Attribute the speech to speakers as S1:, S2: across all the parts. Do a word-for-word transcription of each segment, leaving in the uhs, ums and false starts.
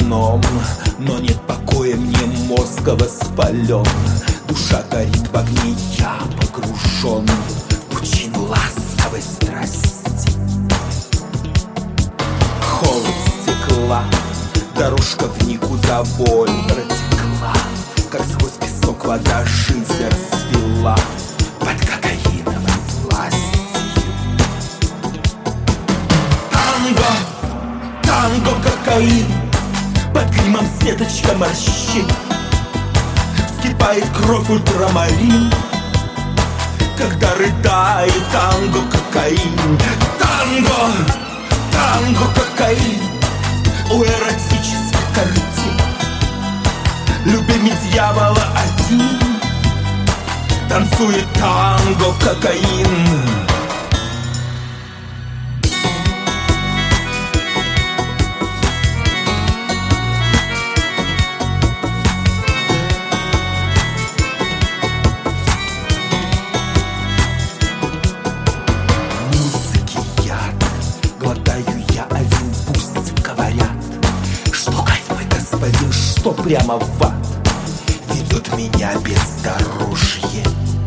S1: вином, но нет покоя мне, мозг воспален. Душа горит в огне, я погружен в пучину ласковой страсти. Холод стекла, дорожка в никуда, боль протекла, как сквозь песок вода жизнь расцвела под кокаиновой властью. Танго, танго, кокаин, под гримом сеточка морщин. Вскипает кровь ультрамарин, когда рыдает танго, кокаин. Танго, танго, кокаин, у эротических картин. Любимый дьявола один танцует танго, кокаин. Что прямо в ад ведет меня бездорожье.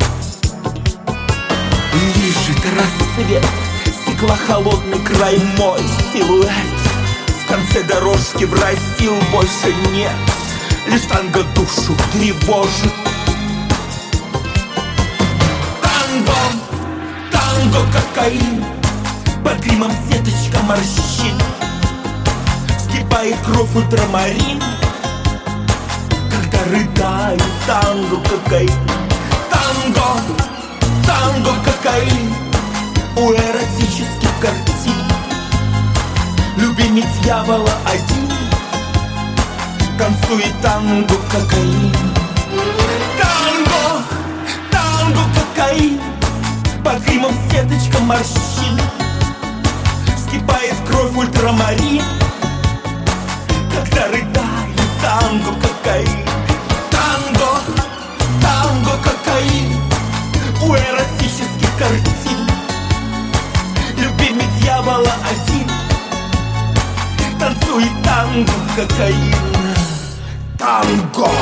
S1: Лежит рассвет, стекла холодный край, мой силуэт. В конце дорожки в рай сил больше нет, лишь танго душу тревожит. Танго, танго, кокаин, под гримом сеточка морщин. Вскипает кровь ультрамарин, когда рыдает танго, кокаин. Танго, танго, кокаин, у эротических картин. Любимый дьявола один танцует танго, кокаин. Танго, танго, кокаин, под гримом сеточка морщин. Вскипает кровь ультрамарин, когда рыдает танго, кокаин. Танго, танго, кокаин, у эротических картин. Любимый дьявола один танцует танго, кокаин. Танго.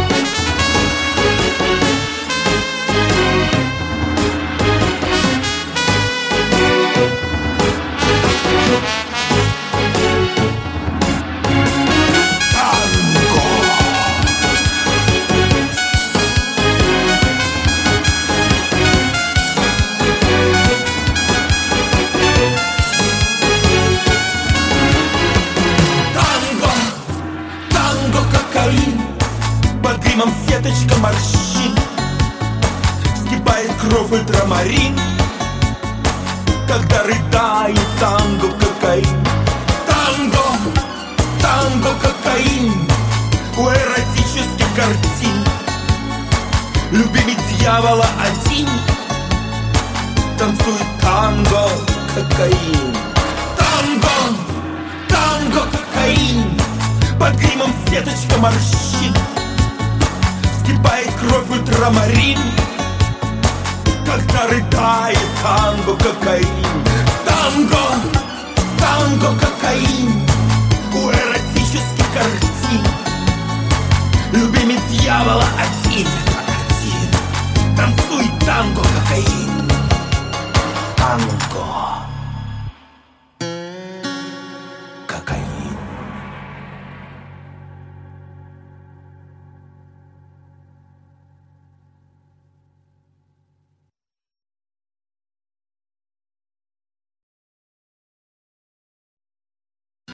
S1: Под гримом сеточка морщин. Вскипает кровь ультрамарин, когда рыдает танго, кокаин. Танго, танго, кокаин, у эротических картин. Любимый дьявола один танцует танго, кокаин. Танго, танго, кокаин, под гримом сеточка морщин. Вскипает кровь ультрамарин, когда рыдает танго, кокаин. Танго, танго, кокаин, у эротических картин. Любимый дьявола один, один танцует танго, кокаин. Танго.